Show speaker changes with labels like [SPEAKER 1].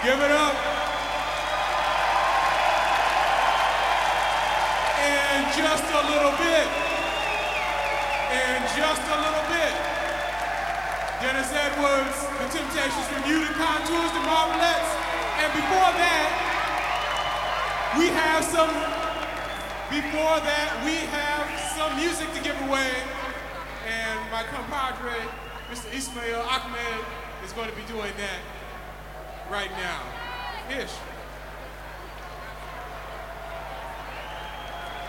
[SPEAKER 1] Give it up. And just a little bit. And just a little bit. Dennis Edwards, The Temptations from You, The Contours, The Marvelettes. And before that, we have some music to give away. And my compadre, Mr. Ismail Ahmed, is going to be doing that right now. Ish.